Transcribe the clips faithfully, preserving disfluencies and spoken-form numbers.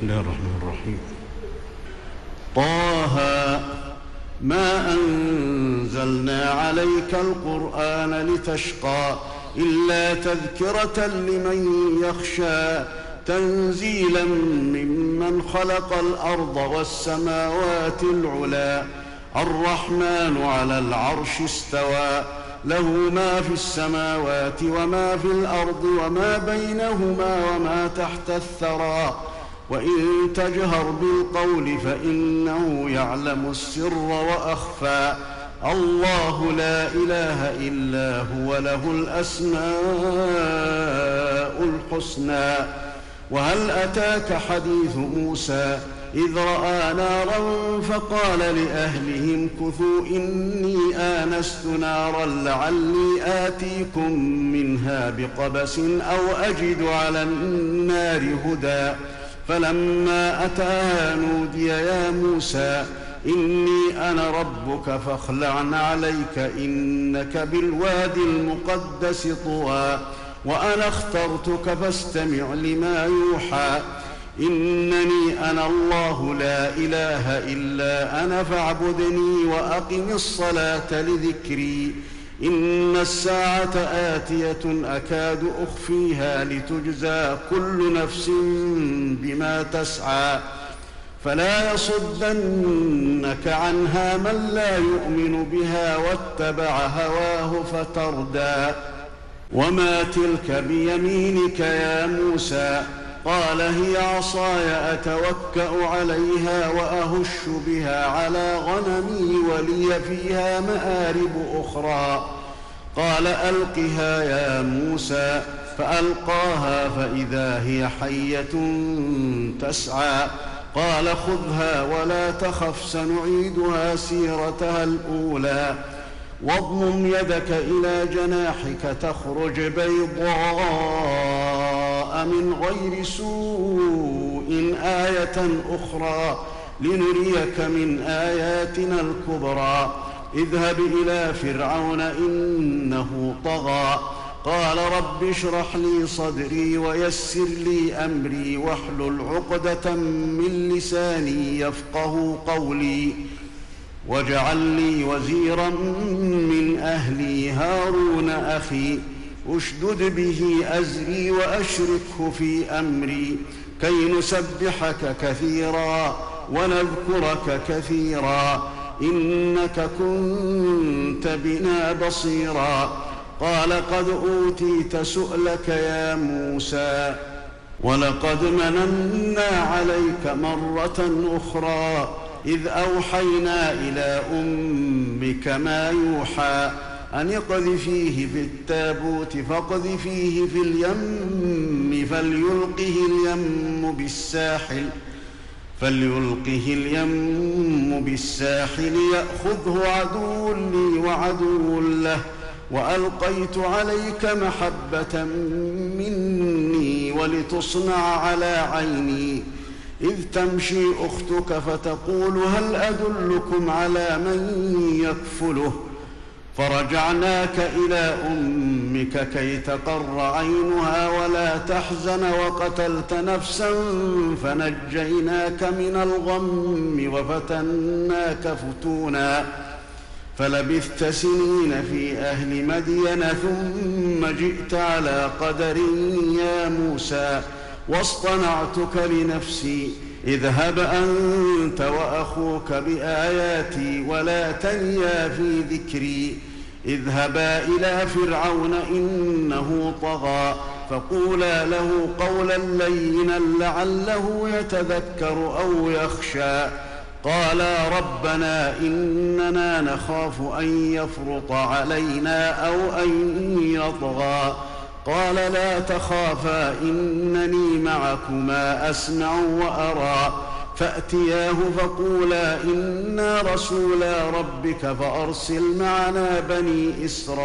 بسم الله الرحمن الرحيم. طه ما أنزلنا عليك القرآن لتشقى إلا تذكرة لمن يخشى تنزيلا ممن خلق الأرض والسماوات العلى الرحمن على العرش استوى له ما في السماوات وما في الأرض وما بينهما وما تحت الثرى وإن تجهر بالقول فإنه يعلم السر وأخفى الله لا إله إلا هو له الأسماء الحسنى. وهل أتاك حديث موسى إذ رأى نارا فقال لأهلهم كثوا إني آنست نارا لعلي آتيكم منها بقبس أو أجد على النار هدى فلما أتاها نودي يا موسى إني أنا ربك فاخلع عليك إنك بالوادي المقدس طوى وأنا اخترتك فاستمع لما يوحى إنني أنا الله لا إله إلا أنا فاعبدني وأقم الصلاة لذكري إن الساعة آتية أكاد أخفيها لتجزى كل نفس بما تسعى فلا يصدنك عنها من لا يؤمن بها واتبع هواه فتردى. وما تلك بيمينك يا موسى قال هي عصاي أتوكأ عليها وأهش بها على غنمي ولي فيها مآرب أخرى قال ألقها يا موسى فألقاها فإذا هي حية تسعى قال خذها ولا تخف سنعيدها سيرتها الأولى واضمم يدك إلى جناحك تخرج بيضاء من غير سوء آية أخرى لنريك من آياتنا الكبرى اذهب إلى فرعون إنه طغى قال رب اشرح لي صدري ويسر لي أمري واحلل عقدة من لساني يفقه قولي واجعل لي وزيرا من أهلي هارون أخي أشدد به أزري وأشركه في أمري كي نسبحك كثيرا ونذكرك كثيرا إنك كنت بنا بصيرا قال قد أوتيت سؤلك يا موسى ولقد مننا عليك مرة أخرى إذ أوحينا إلى أمك ما يوحى أن اقذفيه في التابوت فاقذفيه في اليم فليلقه اليم بالساحل فليلقه اليم بالساحل يأخذه عدو لي وعدو له وألقيت عليك محبة مني ولتصنع على عيني إذ تمشي أختك فتقول هل أدلكم على من يكفله فرجعناك إلى أمك كي تقر عينها ولا تحزن وقتلت نفسا فنجيناك من الغم وفتناك فتونا فلبثت سنين في أهل مدين ثم جئت على قدر يا موسى واصطنعتك لنفسي اذهب أنت وأخوك بآياتي ولا تنيا في ذكري اذهبا إلى فرعون إنه طغى فقولا له قولا لينا لعله يتذكر أو يخشى قالا ربنا إننا نخاف أن يفرط علينا أو أن يطغى قال لا تخافا إنني معكما أسمع وأرى فأتياه فقولا إنا رسولا ربك فأرسل معنا بني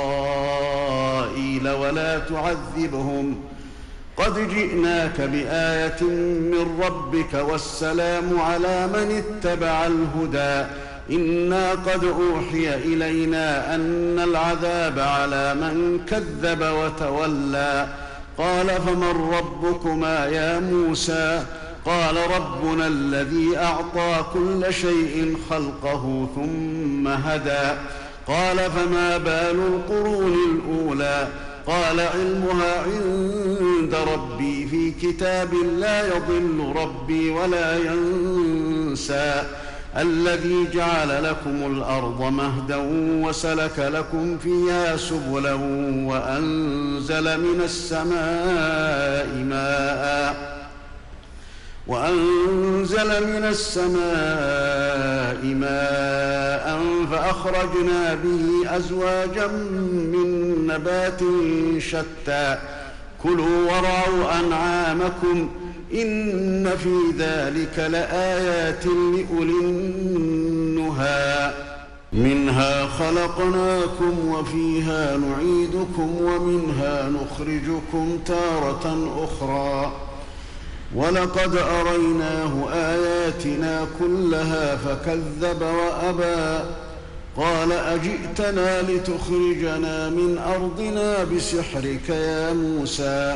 إسرائيل ولا تعذبهم قد جئناك بآية من ربك والسلام على من اتبع الهدى إنا قد أوحي إلينا أن العذاب على من كذب وتولى قال فمن ربكما يا موسى قال ربنا الذي أعطى كل شيء خلقه ثم هدى قال فما بال القرون الأولى قال علمها عند ربي في كتاب لا يضل ربي ولا ينسى الذي جعل لكم الأرض مهدا وسلك لكم فيها سبلا وأنزل من السماء ماء وأنزل من السماء ماء فأخرجنا به أزواجا من نبات شتى كلوا ورعوا أنعامكم إن في ذلك لآيات لأولي النهى منها خلقناكم وفيها نعيدكم ومنها نخرجكم تارة أخرى ولقد أريناه آياتنا كلها فكذب وأبى قال أجئتنا لتخرجنا من أرضنا بسحرك يا موسى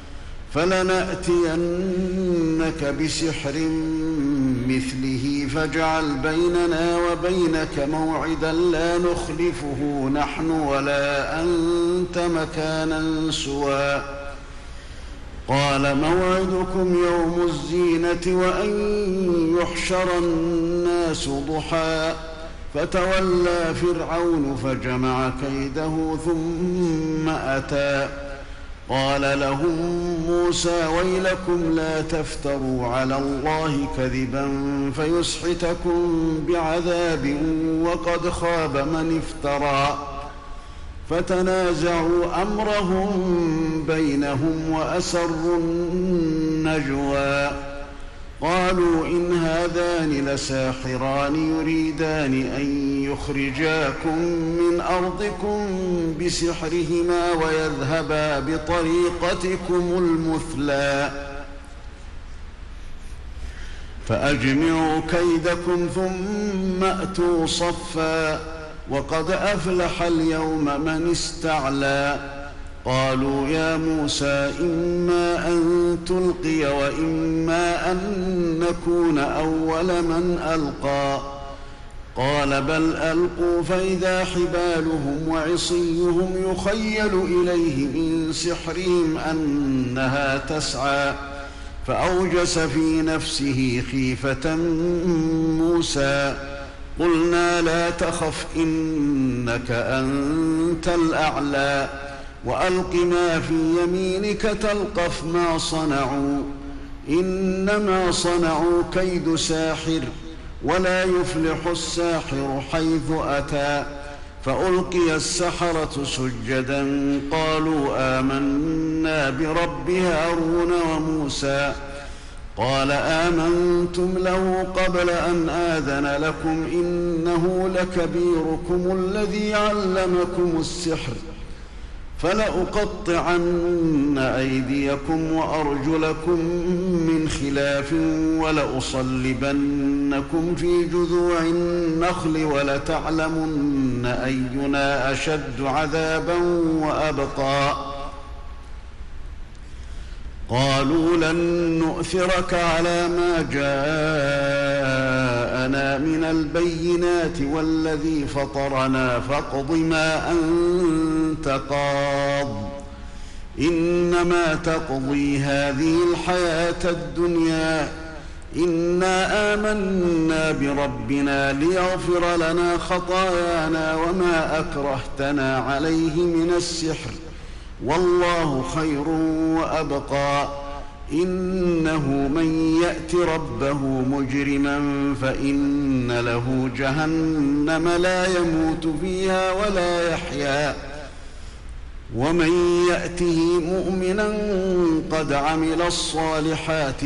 فلنأتينك بسحر مثله فاجعل بيننا وبينك موعدا لا نخلفه نحن ولا أنت مكانا سوى قال موعدكم يوم الزينة وأن يحشر الناس ضحى فتولى فرعون فجمع كيده ثم أتى قال لهم موسى ويلكم لا تفتروا على الله كذبا فيسحتكم بعذاب وقد خاب من افترى فتنازعوا أمرهم بينهم وأسروا النجوى قالوا إن هذان لساحران يريدان أن يخرجاكم من أرضكم بسحرهما ويذهبا بطريقتكم المثلى فأجمعوا كيدكم ثم أتوا صفا وقد أفلح اليوم من استعلى قالوا يا موسى إما أن تلقي وإما أن نكون أول من ألقى قال بل ألقوا فإذا حبالهم وعصيهم يخيل إليه من سحرهم أنها تسعى فأوجس في نفسه خيفة موسى قلنا لا تخف إنك أنت الأعلى وألق ما في يمينك تلقف ما صنعوا إنما صنعوا كيد ساحر ولا يفلح الساحر حيث أتى فألقي السحرة سجدا قالوا آمنا برب هارون وموسى قال آمنتم له قبل أن آذن لكم إنه لكبيركم الذي علمكم السحر فلأقطعن أيديكم وأرجلكم من خلاف ولأصلبنكم في جذوع النخل ولتعلمن أينا أشد عذابا وأبقى قالوا لن نؤثرك على ما جاءنا من البينات والذي فطرنا فاقض ما أنت قاض إنما تقضي هذه الحياة الدنيا إنا آمنا بربنا ليغفر لنا خطايانا وما أكرهتنا عليه من السحر والله خير وأبقى إنه من يأت ربه مجرما فإن له جهنم لا يموت فيها ولا يحيا ومن يأته مؤمنا قد عمل الصالحات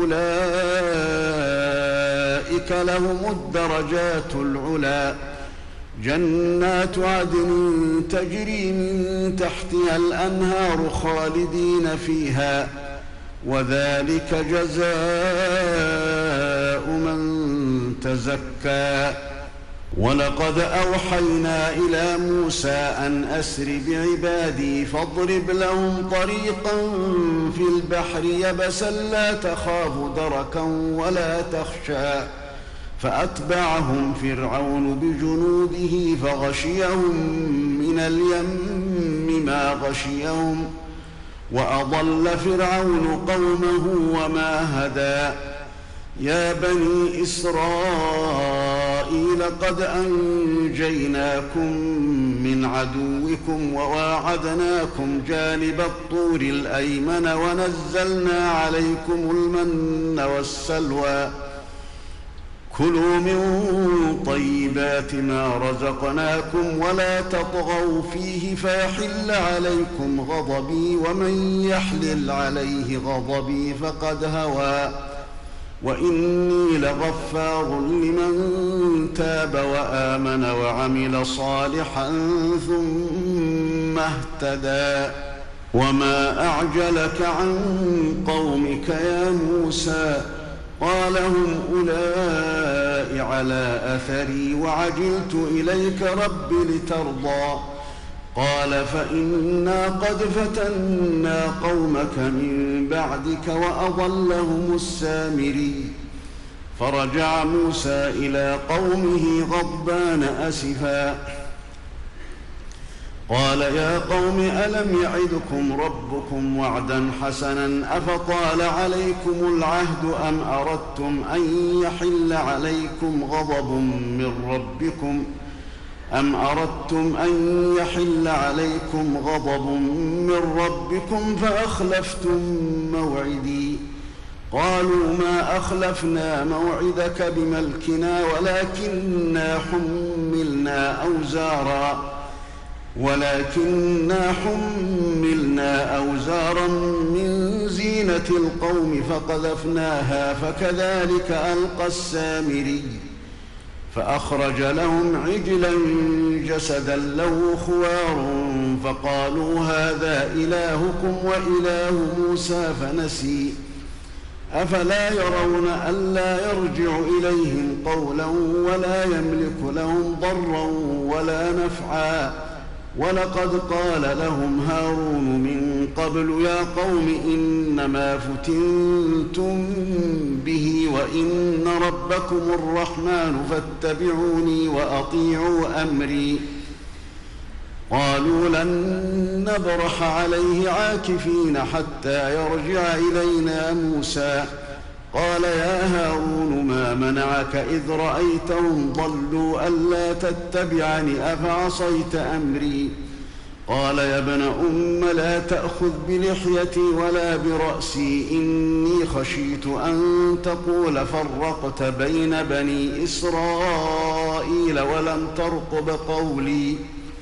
فأولئك لهم الدرجات العلى جنات عدن تجري من تحتها الأنهار خالدين فيها وذلك جزاء من تزكى ولقد أوحينا إلى موسى أن أسر بعبادي فاضرب لهم طريقا في البحر يبسا لا تخاف دركا ولا تخشى فأتبعهم فرعون بجنوده فغشيهم من اليم ما غشيهم وأضل فرعون قومه وما هدى يا بني إسرائيل قد أنجيناكم من عدوكم وواعدناكم جانب الطور الأيمن ونزلنا عليكم المن والسلوى كلوا من طيبات ما رزقناكم ولا تطغوا فيه فيحل عليكم غضبي ومن يحلل عليه غضبي فقد هوى وإني لغفار لمن تاب وآمن وعمل صالحا ثم اهتدى وما أعجلك عن قومك يا موسى قال هم أولئك على أثري وعجلت إليك رب لترضى قال فإنا قد فتنا قومك من بعدك وأضلهم السامري فرجع موسى إلى قومه غضبان أسفا قال يا قوم ألم يعدكم ربكم وعدا حسنا أفطال عليكم العهد أم أردتم أن يحل عليكم غضب من ربكم أم أردتم أن يحل عليكم غضب من ربكم فأخلفتم موعدي قالوا ما أخلفنا موعدك بملكنا ولكننا حملنا أوزارا ولكننا حملنا أوزارا من زينة القوم فقذفناها فكذلك ألقى السامري فأخرج لهم عجلا جسدا له خوار فقالوا هذا إلهكم وإله موسى فنسي أفلا يرون ألا يرجع إليهم قولا ولا يملك لهم ضرا ولا نفعا ولقد قال لهم هارون من قبل يا قوم إنما فتنتم به وإن ربكم الرحمن فاتبعوني وأطيعوا أمري قالوا لن نبرح عليه عاكفين حتى يرجع إلينا موسى قال يا هارون ما منعك إذ رأيتهم ضلوا ألا تتبعني أفعصيت أمري قال يا ابن أم لا تأخذ بلحيتي ولا برأسي إني خشيت أن تقول فرقت بين بني إسرائيل ولم ترقب قولي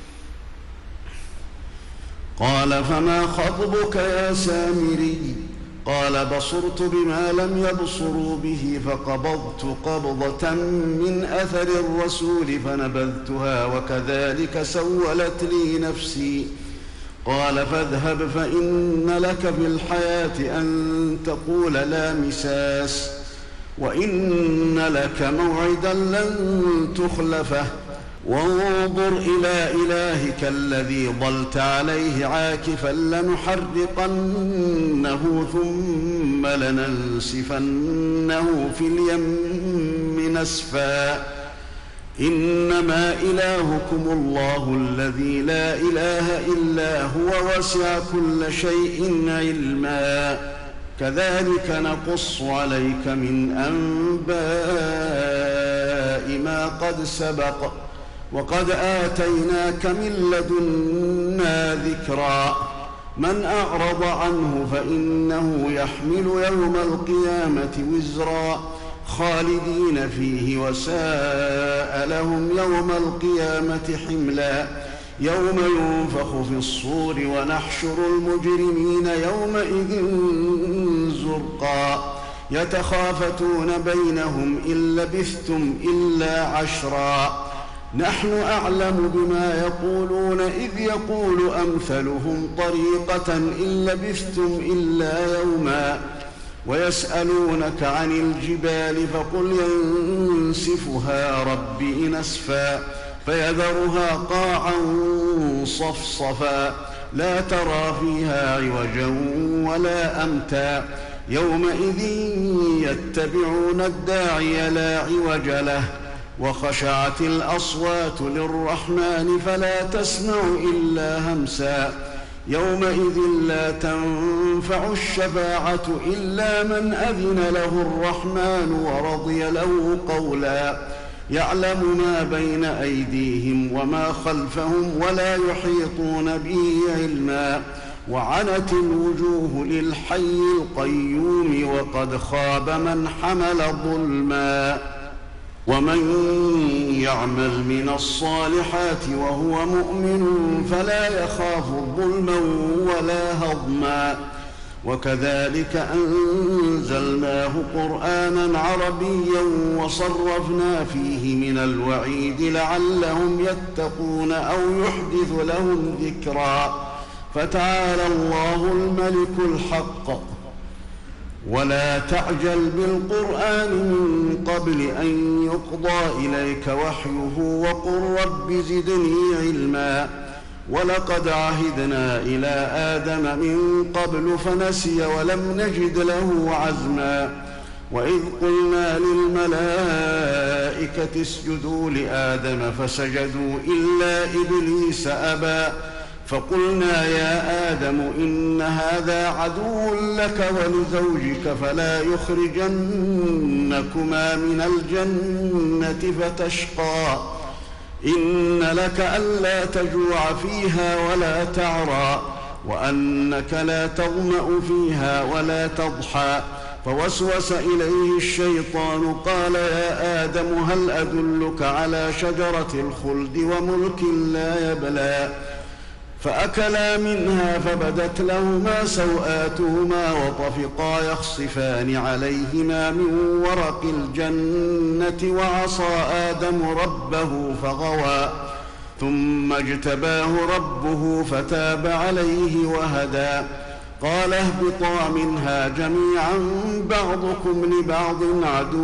قال فما خطبك يا سامري قال بصرت بما لم يبصروا به فقبضت قبضة من أثر الرسول فنبذتها وكذلك سولت لي نفسي قال فاذهب فإن لك في الحياة أن تقول لا مساس وإن لك موعدا لن تخلفه وانظر إلى إلهك الذي ظلت عليه عاكفا لنحرقنه ثم لننسفنه في اليم نسفا إنما إلهكم الله الذي لا إله إلا هو وسع كل شيء علما كذلك نقص عليك من أنباء ما قد سبق وقد آتيناك من لدنا ذكرا من أعرض عنه فإنه يحمل يوم القيامة وزرا خالدين فيه وساء لهم يوم القيامة حملا يوم ينفخ في الصور ونحشر المجرمين يومئذ زرقا يتخافتون بينهم إن لبثتم إلا عشرا نحن أعلم بما يقولون إذ يقول أمثلهم طريقة إن لبثتم إلا يوما ويسألونك عن الجبال فقل ينسفها ربي نسفا فيذرها قاعا صفصفا لا ترى فيها عوجا ولا أمتا يومئذ يتبعون الداعي لا عوج له وخشعت الأصوات للرحمن فلا تسمع إلا همسا يومئذ لا تنفع الشفاعة إلا من أذن له الرحمن ورضي له قولا يعلم ما بين أيديهم وما خلفهم ولا يحيطون به علما وعنت الوجوه للحي القيوم وقد خاب من حمل ظلما ومن يعمل من الصالحات وهو مؤمن فلا يخاف ظلما ولا هضما وكذلك أنزلناه قرآنا عربيا وصرفنا فيه من الوعيد لعلهم يتقون أو يحدث لهم ذكرا فتعالى الله الملك الحق ولا تعجل بالقرآن من قبل أن يقضى إليك وحيه وقل رب زدني علما ولقد عهدنا إلى آدم من قبل فنسي ولم نجد له عزما وإذ قلنا للملائكة اسجدوا لآدم فسجدوا إلا إبليس أبى فقلنا يا آدم إن هذا عدو لك ولزوجك فلا يخرجنكما من الجنة فتشقى إن لك ألا تجوع فيها ولا تعرى وأنك لا تظمأ فيها ولا تضحى فوسوس إليه الشيطان قال يا آدم هل أدلك على شجرة الخلد وملك لا يبلى فأكلا منها فبدت لهما سوآتهما وطفقا يخصفان عليهما من ورق الجنة وعصى آدم ربه فغوى ثم اجتباه ربه فتاب عليه وهدى قال اهبطا منها جميعا بعضكم لبعض عدو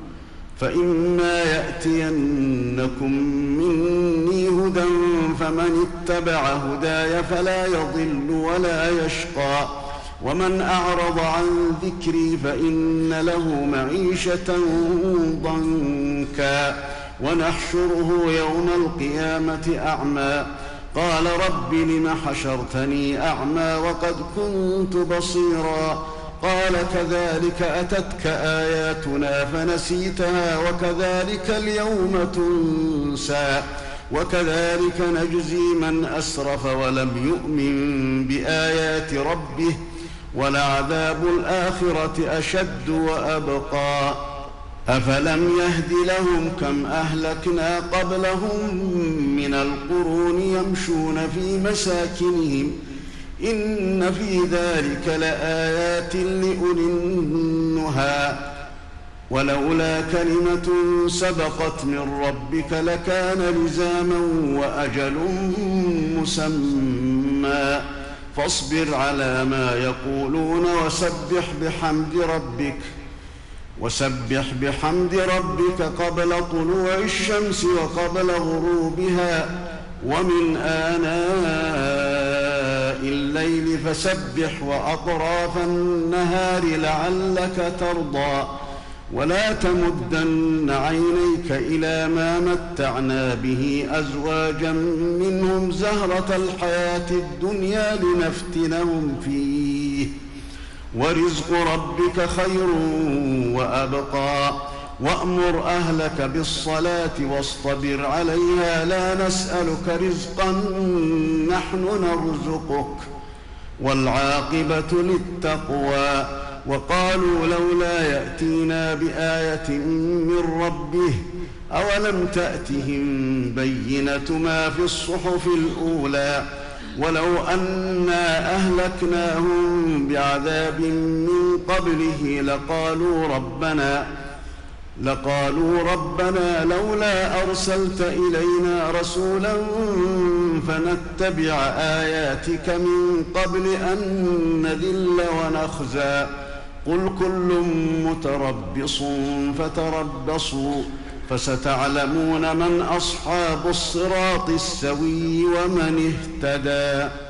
فإما يأتينكم مني هدى فمن اتبع هداي فلا يضل ولا يشقى ومن أعرض عن ذكري فإن له معيشة ضنكا ونحشره يوم القيامة أعمى قال رب لم حشرتني أعمى وقد كنت بصيرا قال كذلك أتتك آياتنا فنسيتها وكذلك اليوم تنسى وكذلك نجزي من أسرف ولم يؤمن بآيات ربه ولعذاب الآخرة أشد وأبقى أفلم يهد لهم كم أهلكنا قبلهم من القرون يمشون في مساكنهم إن في ذلك لآيات لأولي النهى ولولا كلمة سبقت من ربك لكان لزاما وأجل مسمى فاصبر على ما يقولون وسبح بحمد ربك وسبح بحمد ربك قبل طلوع الشمس وقبل غروبها ومن آناء الليل فسبح وأطراف النهار لعلك ترضى ولا تمدن عينيك إلى ما متعنا به أزواجا منهم زهرة الحياة الدنيا لنفتنهم فيه ورزق ربك خير وأبقى وأمر أهلك بالصلاة واصطبر عليها لا نسألك رزقا نحن نرزقك والعاقبة للتقوى وقالوا لولا يأتينا بآية من ربه أولم تأتهم بينة ما في الصحف الأولى ولو أنا أهلكناهم بعذاب من قبله لقالوا ربنا لقالوا ربنا لولا أرسلت إلينا رسولا فنتبع آياتك من قبل أن نذل ونخزى قل كل متربص فتربصوا فستعلمون من أصحاب الصراط السوي ومن اهتدى.